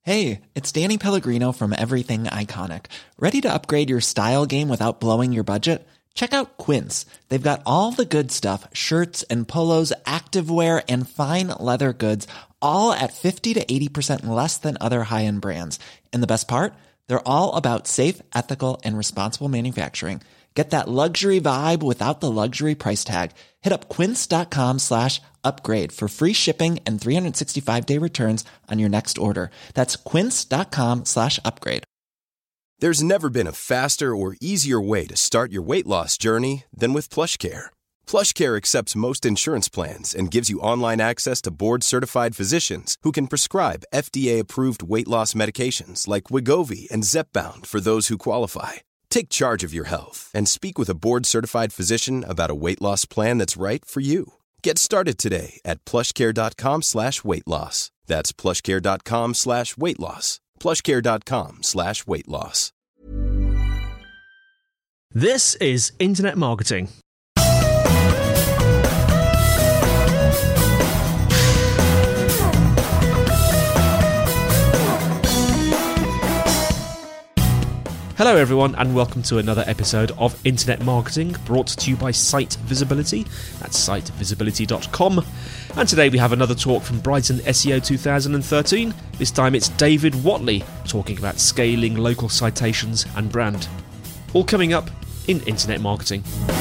Hey, it's Danny Pellegrino from Everything Iconic. Ready to upgrade your style game without blowing your budget? Check out Quince. They've got all the good stuff, shirts and polos, activewear, and fine leather goods, all at 50 to 80% less than other high-end brands. And the best part? They're all about safe, ethical, and responsible manufacturing. Get that luxury vibe without the luxury price tag. Hit up quince.com/upgrade for free shipping and 365-day returns on your next order. That's quince.com/upgrade. There's never been a faster or easier way to start your weight loss journey than with PlushCare. PlushCare accepts most insurance plans and gives you online access to board-certified physicians who can prescribe FDA-approved weight loss medications like Wegovy and Zepbound for those who qualify. Take charge of your health and speak with a board-certified physician about a weight loss plan that's right for you. Get started today at plushcare.com/weight loss. That's plushcare.com/weight loss. plushcare.com/weight loss. This is Internet Marketing. Hello everyone and welcome to another episode of Internet Marketing, brought to you by Site Visibility. That's sitevisibility.com. And today we have another talk from Brighton SEO 2013. This time it's David Whatley talking about scaling local citations and brand. All coming up in Internet Marketing.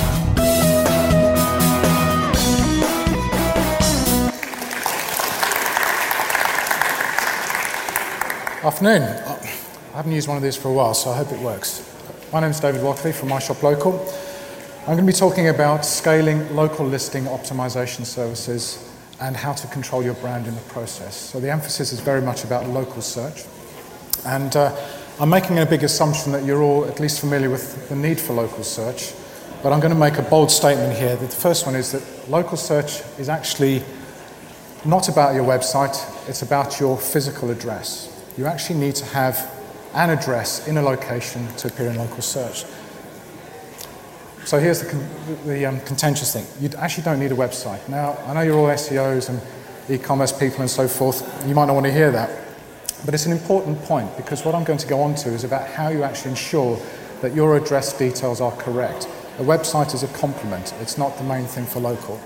Afternoon. I haven't used one of these for a while, so I hope it works. My name is David Whatley from MyShopLocal. I'm going to be talking about scaling local listing optimization services and how to control your brand in the process. So the emphasis is very much about local search. And I'm making a big assumption that you're all at least familiar with the need for local search, but I'm going to make a bold statement here. That the first one is that local search is actually not about your website, it's about your physical address. You actually need to have an address in a location to appear in local search. So here's the contentious thing. You actually don't need a website. Now, I know you're all SEOs and e-commerce people and so forth. You might not want to hear that. But it's an important point because what I'm going to go on to is about how you actually ensure that your address details are correct. A website is a complement. It's not the main thing for local.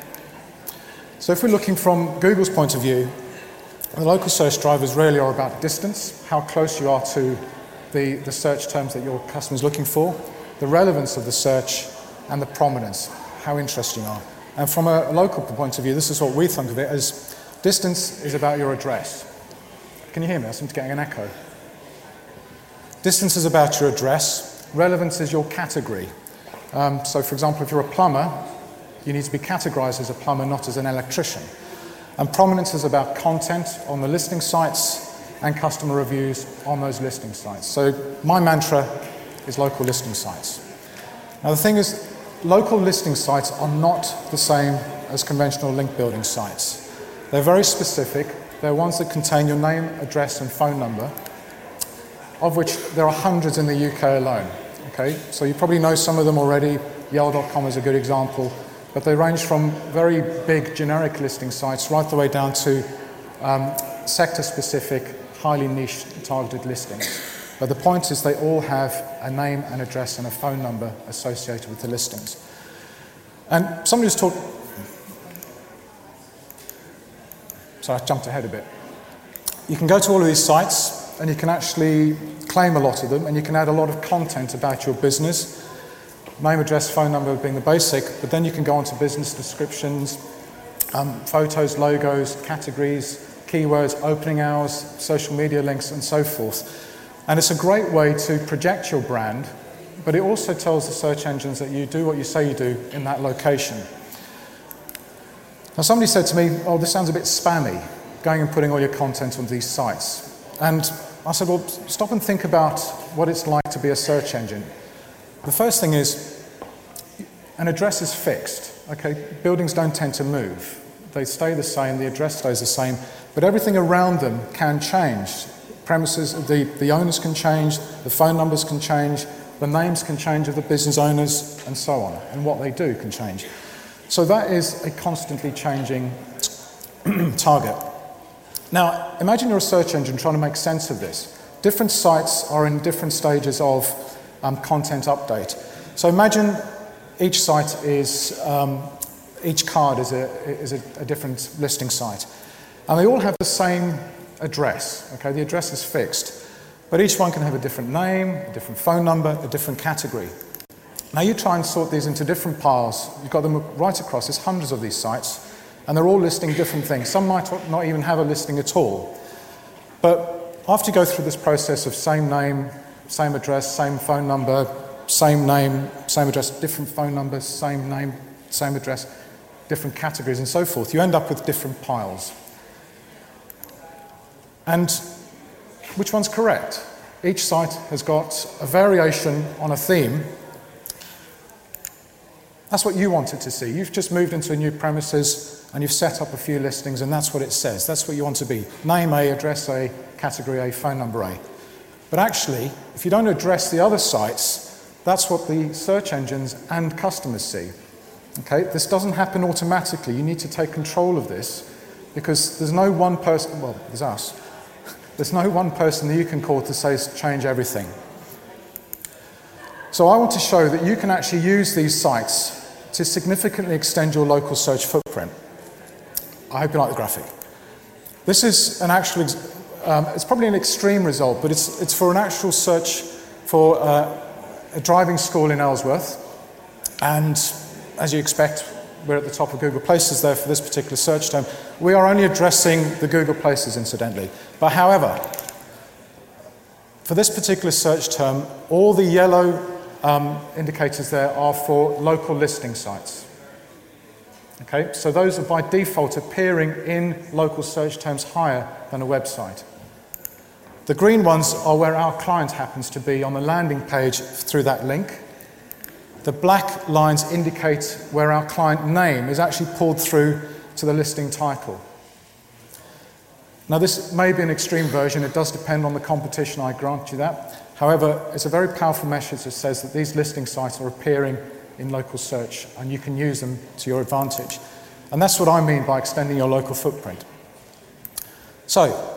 So if we're looking from Google's point of view, the local search drivers really are about distance, how close you are to the search terms that your customer is looking for, the relevance of the search, and the prominence, how interesting you are. And from a local point of view, this is what we think of it as distance is about your address. Can you hear me? I seem to be getting an echo. Distance is about your address. Relevance is your category. So, for example, if you're a plumber, you need to be categorized as a plumber, not as an electrician. And prominence is about content on the listing sites and customer reviews on those listing sites. So my mantra is local listing sites. Now the thing is, local listing sites are not the same as conventional link building sites. They're very specific. They're ones that contain your name, address and phone number, of which there are hundreds in the UK alone. Okay, so you probably know some of them already. Yale.com is a good example. But they range from very big generic listing sites right the way down to sector-specific, highly niche targeted listings. But the point is they all have a name, an address and a phone number associated with the listings. And somebody was talking... Sorry, I jumped ahead a bit. You can go to all of these sites and you can actually claim a lot of them and you can add a lot of content about your business. Name, address, phone number being the basic, but then you can go on to business descriptions, photos, logos, categories, keywords, opening hours, social media links, and so forth. And it's a great way to project your brand, but it also tells the search engines that you do what you say you do in that location. Now somebody said to me, oh, this sounds a bit spammy, going and putting all your content on these sites. And I said, well, stop and think about what it's like to be a search engine. The first thing is, an address is fixed, okay? Buildings don't tend to move. They stay the same, the address stays the same, but everything around them can change. Premises, the owners can change, the phone numbers can change, the names can change of the business owners, and so on, and what they do can change. So that is a constantly changing target. Now, imagine you're a search engine trying to make sense of this. Different sites are in different stages of content update. So imagine each site is, each card is a different listing site. And they all have the same address, okay? The address is fixed. But each one can have a different name, a different phone number, a different category. Now you try and sort these into different piles. You've got them right across. There's hundreds of these sites, and they're all listing different things. Some might not even have a listing at all. But after you go through this process of same name, same address, same phone number, same name, same address, different phone numbers, same name, same address, different categories and so forth, you end up with different piles. And which one's correct? Each site has got a variation on a theme. That's what you wanted to see. You've just moved into a new premises and you've set up a few listings and that's what it says. That's what you want to be. Name A, address A, category A, phone number A. But actually, if you don't address the other sites, that's what the search engines and customers see. Okay? This doesn't happen automatically. You need to take control of this because there's no one person, well, there's us. There's no one person that you can call to say change everything. So I want to show that you can actually use these sites to significantly extend your local search footprint. I hope you like the graphic. This is an actual, it's probably an extreme result, but it's for an actual search for a driving school in Ellsworth. And as you expect, we're at the top of Google Places there for this particular search term. We are only addressing the Google Places, incidentally. But however, for this particular search term, all the yellow indicators there are for local listing sites. Okay, so those are by default appearing in local search terms higher than a website. The green ones are where our client happens to be on the landing page through that link. The black lines indicate where our client name is actually pulled through to the listing title. Now this may be an extreme version, it does depend on the competition, I grant you that. However, it's a very powerful message that says that these listing sites are appearing in local search and you can use them to your advantage. And that's what I mean by extending your local footprint. So,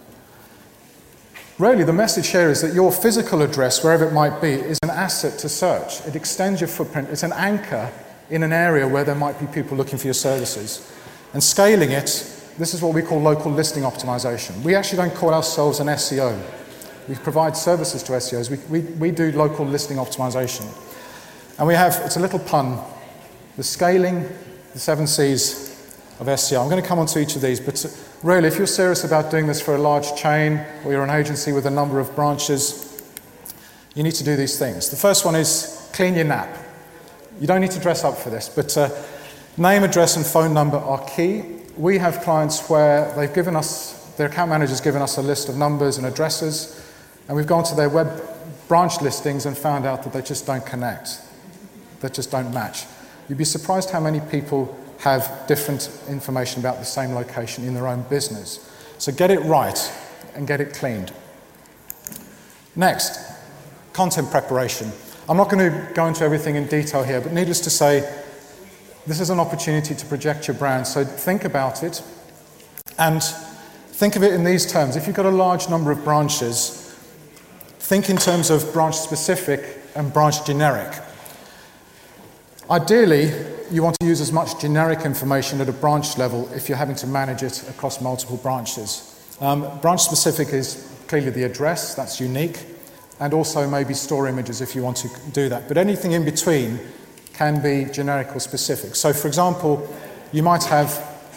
really the message here is that your physical address, wherever it might be, is an asset to search. It extends your footprint, it's an anchor in an area where there might be people looking for your services. And scaling it, this is what we call local listing optimization. We actually don't call ourselves an SEO. We provide services to SEOs. We do local listing optimization. And we have, it's a little pun, the scaling, the 7 C's of SEO. I'm going to come on to each of these, but really, if you're serious about doing this for a large chain, or you're an agency with a number of branches, you need to do these things. The first one is clean your nap. You don't need to dress up for this, but name, address, and phone number are key. We have clients where they've given us, their account manager's given us a list of numbers and addresses, and we've gone to their web branch listings and found out that they just don't connect. They just don't match. You'd be surprised how many people have different information about the same location in their own business. So get it right and get it cleaned. Next, content preparation. I'm not going to go into everything in detail here, but needless to say, this is an opportunity to project your brand. So think about it and think of it in these terms. If you've got a large number of branches, think in terms of branch specific and branch generic. Ideally, you want to use as much generic information at a branch level if you're having to manage it across multiple branches. Branch specific is clearly the address, that's unique, and also maybe store images if you want to do that. But anything in between can be generic or specific. So for example, you might have,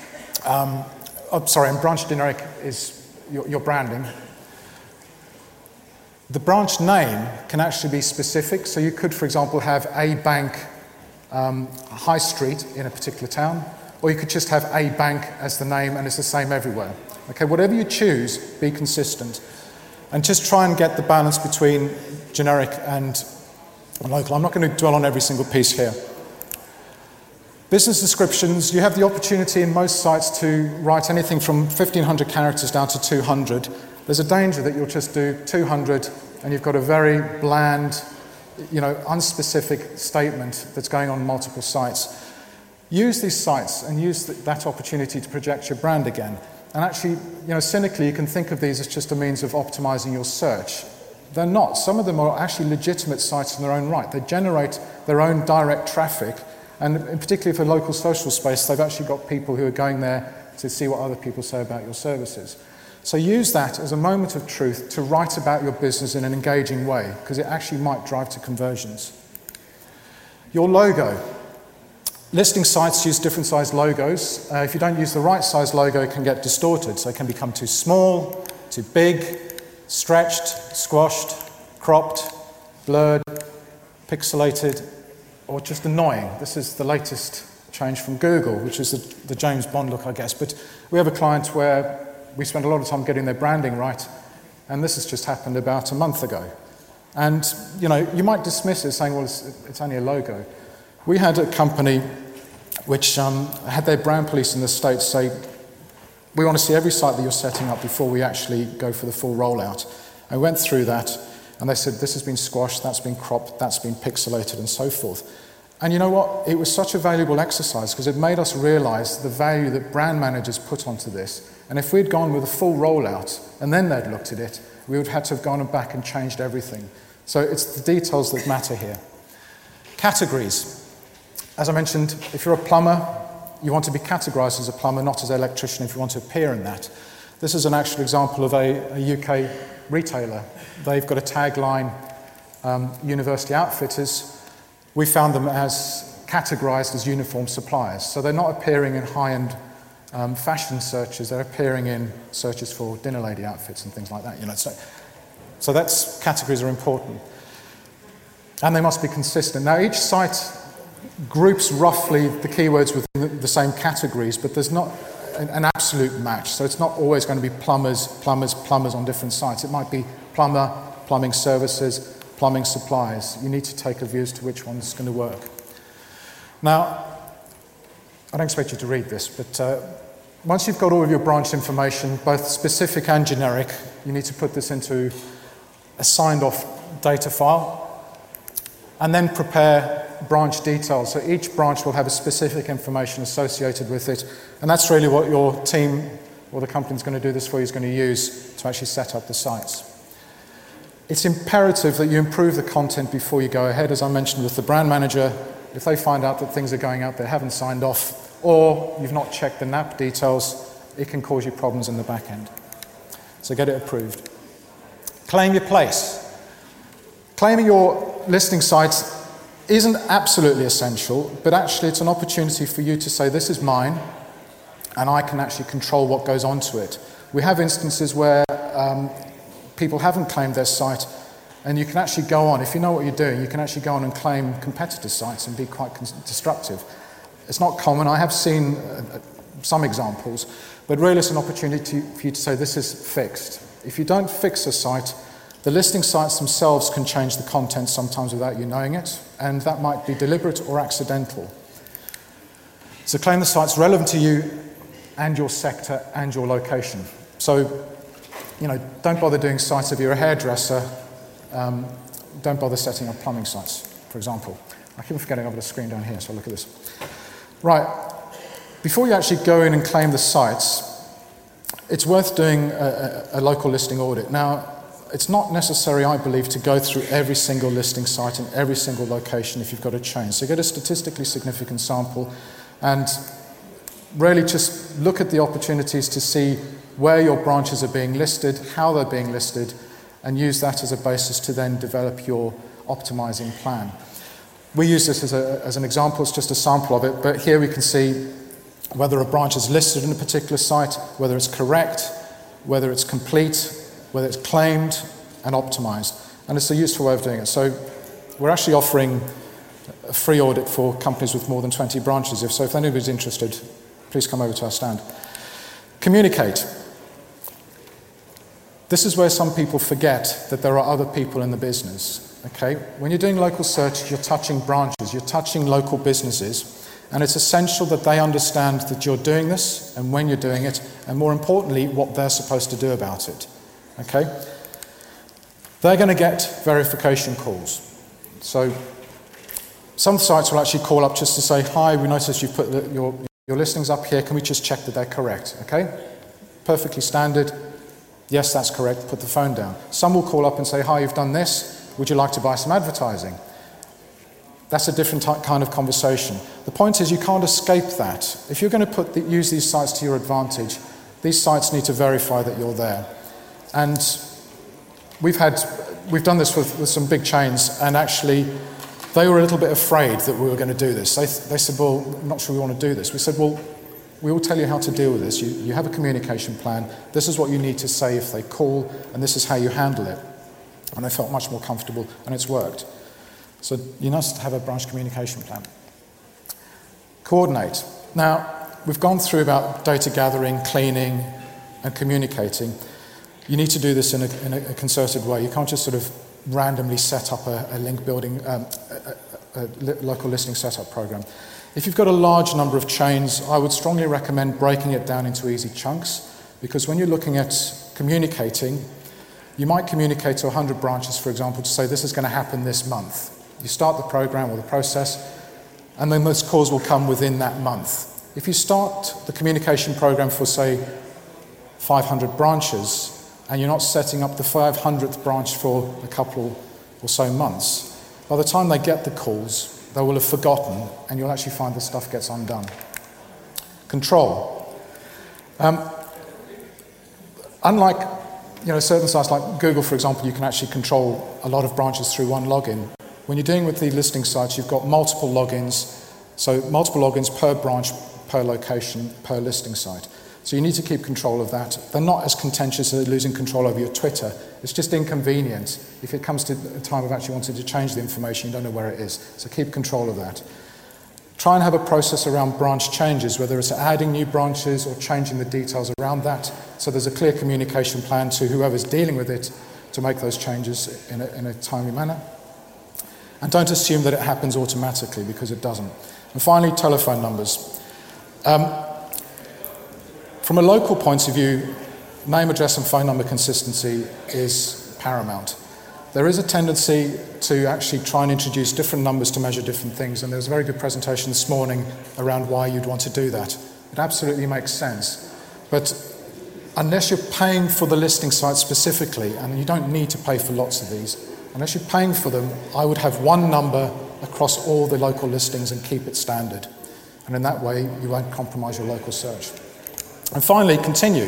and branch generic is your branding. The branch name can actually be specific, so you could, for example, have a bank high street in a particular town, or you could just have a bank as the name and it's the same everywhere. Okay, whatever you choose, be consistent. And just try and get the balance between generic and local. I'm not going to dwell on every single piece here. Business descriptions, you have the opportunity in most sites to write anything from 1,500 characters down to 200. There's a danger that you'll just do 200 and you've got a very bland, unspecific statement that's going on multiple sites. Use these sites and use that opportunity to project your brand again. And actually, cynically, you can think of these as just a means of optimizing your search. They're not. Some of them are actually legitimate sites in their own right. They generate their own direct traffic, and particularly for local social space, they've actually got people who are going there to see what other people say about your services. So use that as a moment of truth to write about your business in an engaging way, because it actually might drive to conversions. Your logo. Listing sites use different size logos. If you don't use the right size logo, it can get distorted. So it can become too small, too big, stretched, squashed, cropped, blurred, pixelated, or just annoying. This is the latest change from Google, which is the James Bond look, I guess. But we have a client where we spend a lot of time getting their branding right, and this has just happened about a month ago. And, you might dismiss it saying, well, it's only a logo. We had a company which had their brand police in the States say, we want to see every site that you're setting up before we actually go for the full rollout. I went through that, and they said, this has been squashed, that's been cropped, that's been pixelated, and so forth. And you know what? It was such a valuable exercise because it made us realize the value that brand managers put onto this. And if we'd gone with a full rollout, and then they'd looked at it, we would have had to have gone back and changed everything. So it's the details that matter here. Categories. As I mentioned, if you're a plumber, you want to be categorized as a plumber, not as an electrician if you want to appear in that. This is an actual example of a UK retailer. They've got a tagline, University Outfitters. We found them as categorized as uniform suppliers. So they're not appearing in high-end fashion searches, they're appearing in searches for dinner lady outfits and things like that. So that's, categories are important. And they must be consistent. Now each site groups roughly the keywords within the same categories, but there's not an absolute match. So it's not always going to be plumbers on different sites. It might be plumber, plumbing services, plumbing supplies. You need to take a view as to which one's going to work. Now, I don't expect you to read this, but once you've got all of your branch information, both specific and generic, you need to put this into a signed-off data file, and then prepare branch details. So each branch will have a specific information associated with it, and that's really what your team or the company that's going to do this for you is going to use to actually set up the sites. It's imperative that you improve the content before you go ahead. As I mentioned with the brand manager, if they find out that things are going out they haven't signed off, or you've not checked the NAP details, it can cause you problems in the back end. So get it approved. Claim your place. Claiming your listing sites isn't absolutely essential, but actually it's an opportunity for you to say, this is mine, and I can actually control what goes onto it. We have instances where people haven't claimed their site, and you can actually go on, if you know what you're doing, you can actually go on and claim competitor sites and be quite destructive. It's not common. I have seen some examples, but really it's an opportunity for you to say, this is fixed. If you don't fix a site, the listing sites themselves can change the content sometimes without you knowing it, and that might be deliberate or accidental. So claim the sites relevant to you and your sector and your location. So, don't bother doing sites if you're a hairdresser. Don't bother setting up plumbing sites, for example. I keep forgetting I've got a screen down here, so look at this. Right, before you actually go in and claim the sites, it's worth doing a local listing audit. Now, it's not necessary, I believe, to go through every single listing site in every single location if you've got a chain. So get a statistically significant sample and really just look at the opportunities to see where your branches are being listed, how they're being listed, and use that as a basis to then develop your optimizing plan. We use this as an example, it's just a sample of it, but here we can see whether a branch is listed in a particular site, whether it's correct, whether it's complete, whether it's claimed and optimized. And it's a useful way of doing it. So we're actually offering a free audit for companies with more than 20 branches. If anybody's interested, please come over to our stand. Communicate. This is where some people forget that there are other people in the business. Okay? When you're doing local search, you're touching branches, you're touching local businesses, and it's essential that they understand that you're doing this and when you're doing it, and more importantly, what they're supposed to do about it. Okay? They're going to get verification calls. So some sites will actually call up just to say, hi, we noticed you've put your listings up here, can we just check that they're correct? Okay? Perfectly standard. Yes, that's correct. Put the phone down. Some will call up and say, hi, you've done this. Would you like to buy some advertising? That's a different kind of conversation. The point is you can't escape that. If you're going to use these sites to your advantage, these sites need to verify that you're there. And we've done this with some big chains, and actually they were a little bit afraid that we were going to do this. They said, well, I'm not sure we want to do this. We said, well, we will tell you how to deal with this. You have a communication plan. This is what you need to say if they call, and this is how you handle it. And they felt much more comfortable, and it's worked. So you must have a branch communication plan. Coordinate. Now, we've gone through about data gathering, cleaning, and communicating. You need to do this in a concerted way. You can't just sort of randomly set up a link building, a local listing setup program. If you've got a large number of chains, I would strongly recommend breaking it down into easy chunks, because when you're looking at communicating, you might communicate to 100 branches, for example, to say this is going to happen this month. You start the program or the process, and then those calls will come within that month. If you start the communication program for, say, 500 branches, and you're not setting up the 500th branch for a couple or so months, by the time they get the calls, they will have forgotten, and you'll actually find the stuff gets undone. Control. Unlike certain sites like Google, for example, you can actually control a lot of branches through one login. When you're dealing with the listing sites, you've got multiple logins, so multiple logins per branch, per location, per listing site. So you need to keep control of that. They're not as contentious as losing control over your Twitter. It's just inconvenient. If it comes to a time of actually wanting to change the information, you don't know where it is. So keep control of that. Try and have a process around branch changes, whether it's adding new branches or changing the details around that. So there's a clear communication plan to whoever's dealing with it to make those changes in a timely manner. And don't assume that it happens automatically, because it doesn't. And finally, telephone numbers. From a local point of view, name, address and phone number consistency is paramount. There is a tendency to actually try and introduce different numbers to measure different things, and there was a very good presentation this morning around why you'd want to do that. It absolutely makes sense. But unless you're paying for the listing site specifically, and you don't need to pay for lots of these, unless you're paying for them, I would have one number across all the local listings and keep it standard. And in that way, you won't compromise your local search. And finally, continue.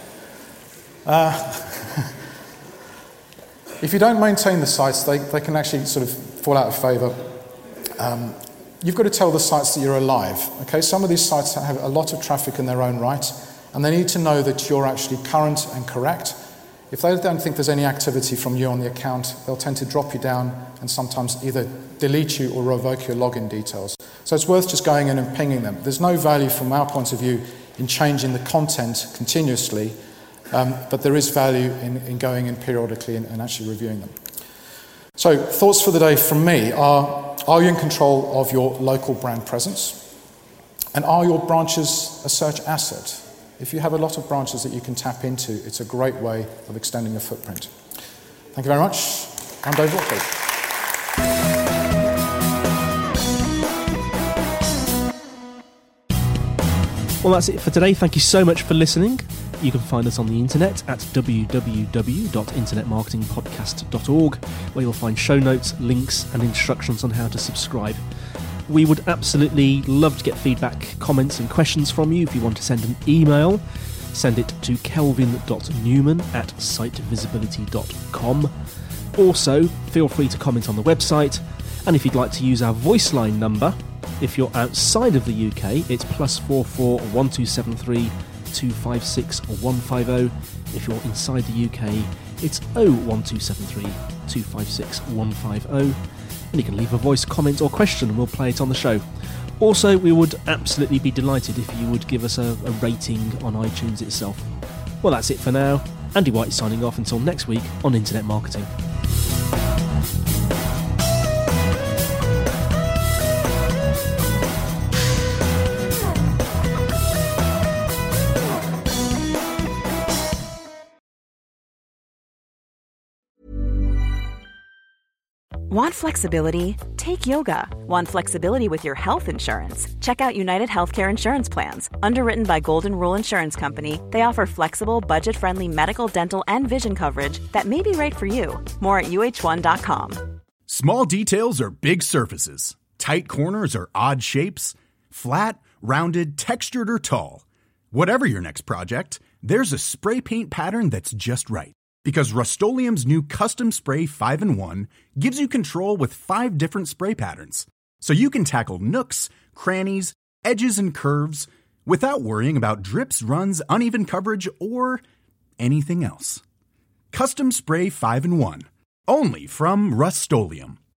If you don't maintain the sites, they can actually sort of fall out of favour. You've got to tell the sites that you're alive. Okay, some of these sites have a lot of traffic in their own right, and they need to know that you're actually current and correct. If they don't think there's any activity from you on the account, they'll tend to drop you down and sometimes either delete you or revoke your login details. So it's worth just going in and pinging them. There's no value from our point of view in changing the content continuously, but there is value in going in periodically and actually reviewing them. So thoughts for the day from me are you in control of your local brand presence? And are your branches a search asset? If you have a lot of branches that you can tap into, it's a great way of extending your footprint. Thank you very much. I'm Dave Walkley. Well, that's it for today. Thank you so much for listening. You can find us on the internet at www.internetmarketingpodcast.org, where you'll find show notes, links, and instructions on how to subscribe. We would absolutely love to get feedback, comments, and questions from you. If you want to send an email, send it to kelvin.newman@sitevisibility.com. Also, feel free to comment on the website, and if you'd like to use our voice line number, if you're outside of the UK, it's +44 1273 256 150. If you're inside the UK, it's 01273 256 150. And you can leave a voice comment or question and we'll play it on the show. Also, we would absolutely be delighted if you would give us a rating on iTunes itself. Well, that's it for now. Andy White signing off until next week on Internet Marketing. Want flexibility? Take yoga. Want flexibility with your health insurance? Check out United Healthcare Insurance Plans. Underwritten by Golden Rule Insurance Company, they offer flexible, budget-friendly medical, dental, and vision coverage that may be right for you. More at uh1.com. Small details are big surfaces. Tight corners are odd shapes. Flat, rounded, textured, or tall. Whatever your next project, there's a spray paint pattern that's just right. Because Rust-Oleum's new Custom Spray 5-in-1 gives you control with 5 different spray patterns. So you can tackle nooks, crannies, edges, and curves without worrying about drips, runs, uneven coverage, or anything else. Custom Spray 5-in-1. Only from Rust-Oleum.